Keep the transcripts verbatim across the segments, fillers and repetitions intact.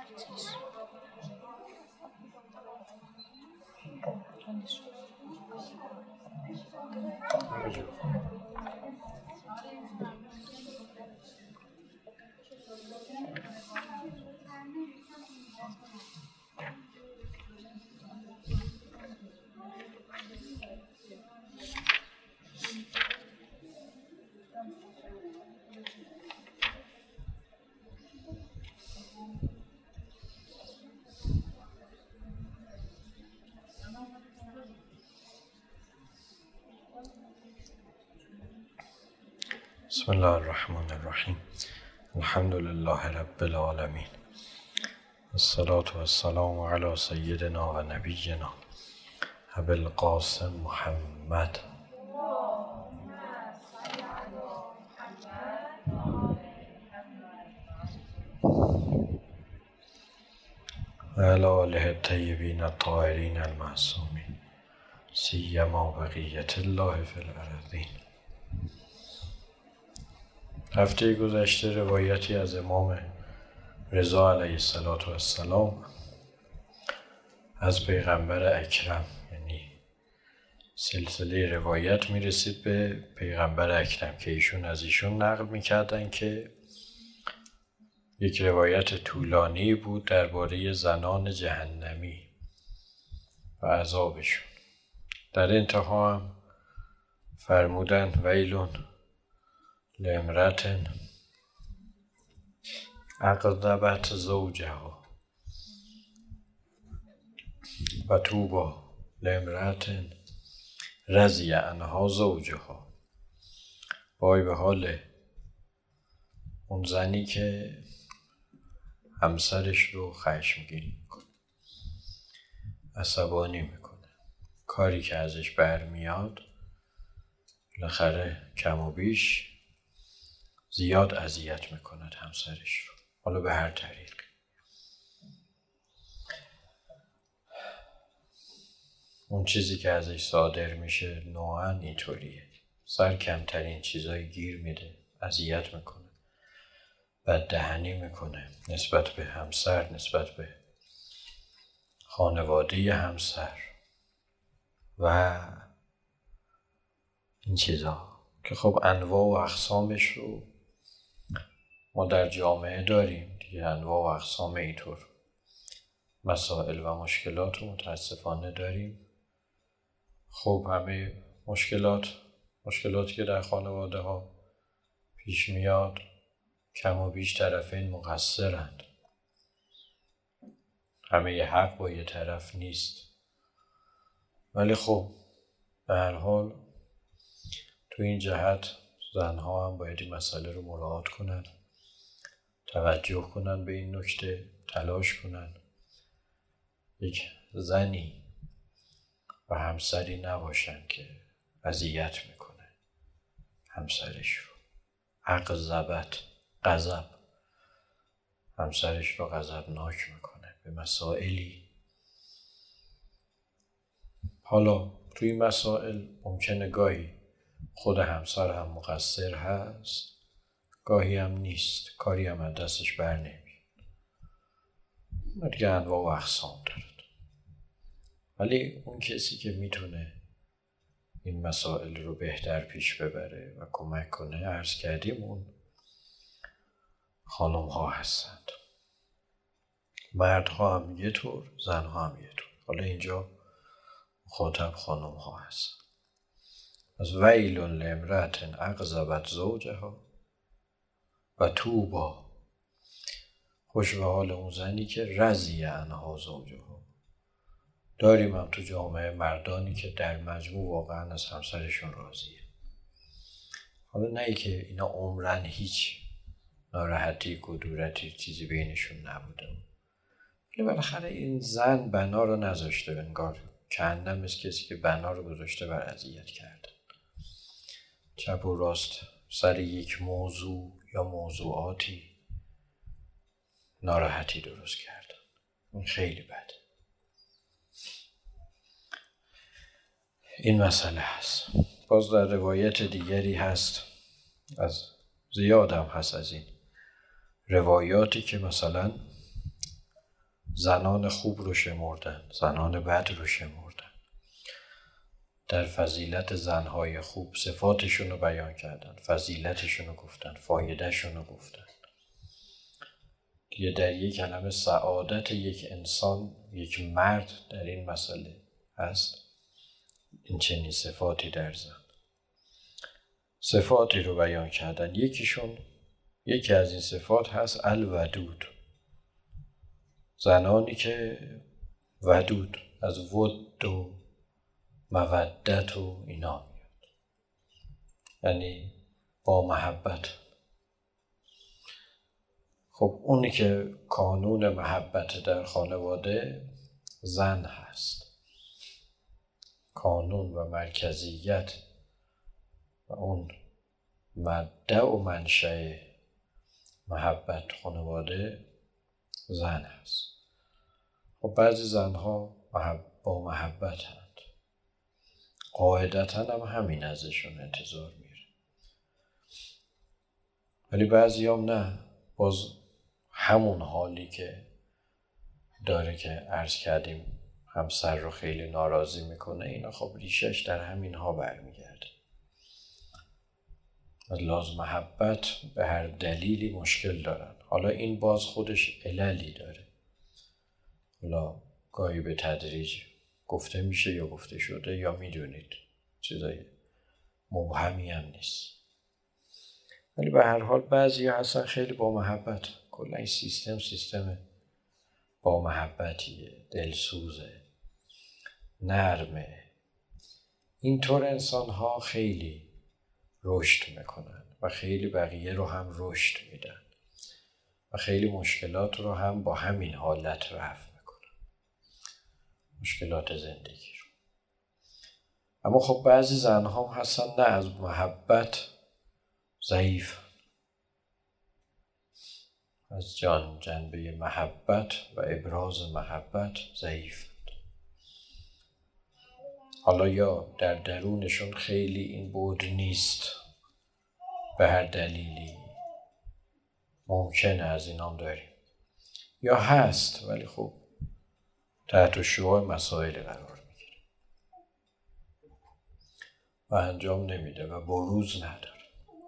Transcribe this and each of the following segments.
بسم الله الرحمن الرحیم. الحمد لله رب العالمین. الصلاة والسلام علی سیدنا و نبینا ابی القاسم محمد و علی آله الطیبین الطاهرین المعصومین سیما بقیت الله فی الارضین. هفته گذشته روایتی از امام رضا علیه السلام از پیغمبر اکرم، یعنی سلسله روایت میرسید به پیغمبر اکرم که ایشون از ایشون نقل میکردن که یک روایت طولانی بود درباره زنان جهنمی و عذابشون. در انتها هم فرمودن ویلون لامرأة اغضبت زوجها و طوبی لامرأة رضی عنها زوجها. وای به حال اون زنی که همسرش رو خشمگین میکنه، عصبانی میکنه، کاری که ازش برمیاد بالاخره کم و بیش زیاد اذیت میکند همسرش رو، حالا به هر طریق. اون چیزی که ازش صادر میشه نوعاً اینطوریه، سر کمترین چیزایی گیر میده، اذیت میکنه، بددهنی میکنه نسبت به همسر، نسبت به خانواده همسر و این چیزا که خب انواع و اقسامش رو ما در جامعه داریم دیگه. انواع و اقسام اینطور مسائل و مشکلات رو متاسفانه داریم. خب همه مشکلات مشکلاتی که در خانواده ها پیش میاد کم و بیش طرفین مقصرند، همه ی حق با یه طرف نیست. ولی خب به هر حال تو این جهت زنها هم باید این مسئله رو مراعات کنن، توجه کنن به این نکته، تلاش کنن یک زنی و همسری نباشن که اذیت میکنه همسرش رو. اغضبت، غضب، همسرش رو غضبناک میکنه به مسائلی. حالا توی این مسائل ممکنه گاهی خود همسر هم مقصر هست، گاهی هم نیست، کاری هم از دستش بر نمیاد. دیگه انواع و اقسام دارد. ولی اون کسی که میتونه این مسائل رو بهتر پیش ببره و کمک کنه، عرض کردیم اون خانم ها هستند. مردها هم یه طور، زنها هم یه طور. حالا اینجا مخاطب خانم ها هست. از ویل لامرأة اغضبت زوجها و طوبی، خوش به حال اون زنی که رضی عنها زوجها. داریم هم تو جامعه مردانی که در مجموع واقعا از همسرشون راضیه. حالا نه ای که اینا عمرن هیچ ناراحتی، کدورتی، چیزی بینشون نبوده، ولی بالاخره این زن بنا رو نذاشته، انگار کهنم از کسی که بنا رو گذاشته بر اذیت کرده. چپ و راست سر یک موضوع یا موضوعاتی ناراحتی درست کردن. این خیلی بده. این مسئله هست. باز در روایت دیگری هست، از زیاد هم هست از این روایاتی که مثلا زنان خوب رو شمردن، زنان بد رو شمردن. در فضیلت زنهای خوب صفاتشون رو بیان کردن، فضیلتشون رو گفتن، فایدهشون رو گفتن. دیگه در یک کلمه سعادت یک انسان، یک مرد در این مسئله هست این چنین صفاتی در زن. صفاتی رو بیان کردن. یکیشون یکی از این صفات هست الودود. زنانی که ودود از ود و مودت و اینا میاد، یعنی با محبت. خب اونی که کانون محبت در خانواده زن هست. کانون و مرکزیت و اون مبدأ و منشأ محبت خانواده زن هست. خب بعضی زنها محب... با محبت هست، قاعدتاً هم همین ازشون انتظار میره. ولی بعضی هم نه، باز همون حالی که داره که عرض کردیم همسر رو خیلی ناراضی میکنه، اینا خب ریشش در همین ها برمیگرده. لازم محبت به هر دلیلی مشکل دارن. حالا این باز خودش عللی داره، حالا گاهی به تدریج گفته میشه یا گفته شده یا میدونید، چیزای مبهمی هم نیست. ولی به هر حال بعضی هستن خیلی با محبت. کلا این سیستم سیستم با محبتیه، دلسوزه، نرمه. اینطور انسان ها خیلی رشد میکنن و خیلی بقیه رو هم رشد میدن و خیلی مشکلات رو هم با همین حالت رفع میکنن، مشکلات زندگی رو. اما خب بعضی زنها هم هستن نه، از محبت ضعیف، از جان جنبه محبت و ابراز محبت ضعیف. حالا یا در درونشون خیلی این بود نیست، به هر دلیلی ممکنه از اینام داریم، یا هست ولی خب تحت شعاع مسائل قرار میگیره و انجام نمیده و بروز نداره.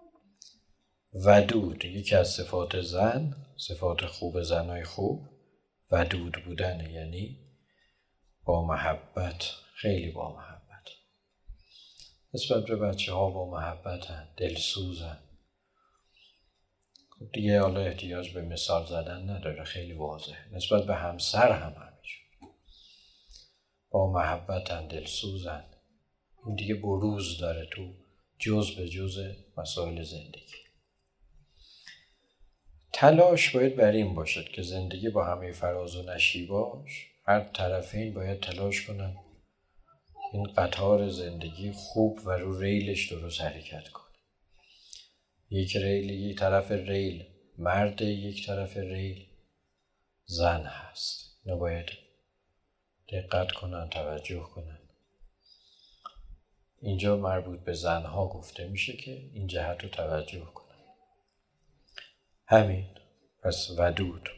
ودود یکی از صفات زن، صفات خوب زنای خوب ودود بودنه، یعنی با محبت، خیلی با محبت. نسبت به بچه ها با محبت هن، دلسوزن. خب دیگه حالا احتیاج به مثال زدن نداره، خیلی واضحه. نسبت به همسر هم همینجور، با محبت هن، دلسوزن. این دیگه بروز داره تو جز به جز مسائل زندگی. تلاش باید بر این باشد که زندگی با همه فراز و نشیباش، هر طرفین باید تلاش کنن این قطار زندگی خوب و رو ریلش درست حرکت کنه. یک ریل، یک طرف ریل مرد، یک طرف ریل زن هست. اینو باید دقت کنن، توجه کنن. اینجا مربوط به زنها گفته میشه که این جهت رو توجه کنن. همین. پس ودود.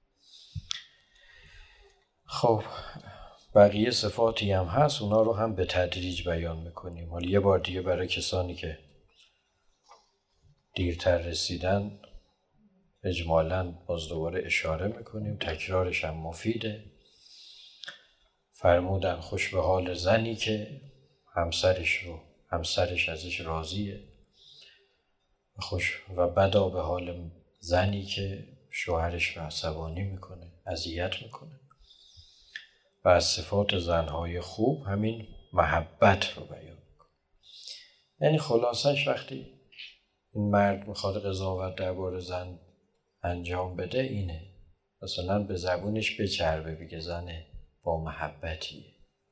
خب بقیه صفاتی هم هست، اونا رو هم به تدریج بیان میکنیم. حالا یه بار دیگه برای کسانی که دیرتر رسیدن اجمالاً باز دوباره اشاره میکنیم، تکرارش هم مفیده. فرمودن خوش به حال زنی که همسرش رو همسرش ازش راضیه، خوش و بدا به حال زنی که شوهرش رو عصبانی میکنه، اذیت میکنه. و از صفات زنهای خوب همین محبت رو بیان میکنه. یعنی خلاصش وقتی این مرد میخواد قضاوت درباره زن انجام بده اینه، مثلا به زبونش بچربه، بگه زن با محبتیه،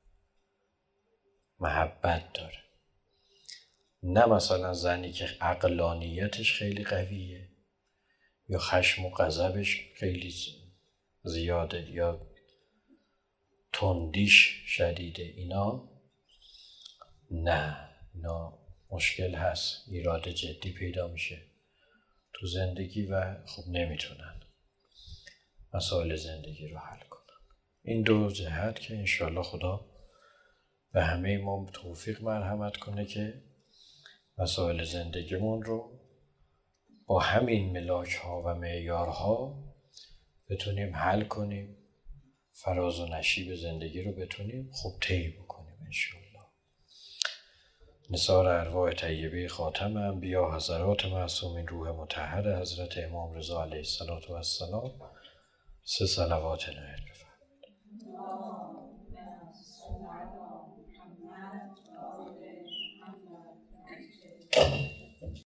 محبت داره. نه مثلا زنی که عقلانیتش خیلی قویه یا خشم و غضبش خیلی زیاده یا تندیش شدیده. اینا نه، اینا مشکل هست، ایراد جدی پیدا میشه تو زندگی و خب نمیتونن مسائل زندگی رو حل کنن. این دو جهت که انشالله خدا به همه ما توفیق مرحمت کنه که مسائل زندگیمون رو با همین ملاک ها و معیارها بتونیم حل کنیم، فراز و نشیب زندگی رو بتونیم خوب طی بکنیم انشالله. نثار ارواح طیبه خاتم انبیا حضرات معصومین روح مطهر حضرت امام رضا علیه السلام سه صلوات عنایت بفرمایید.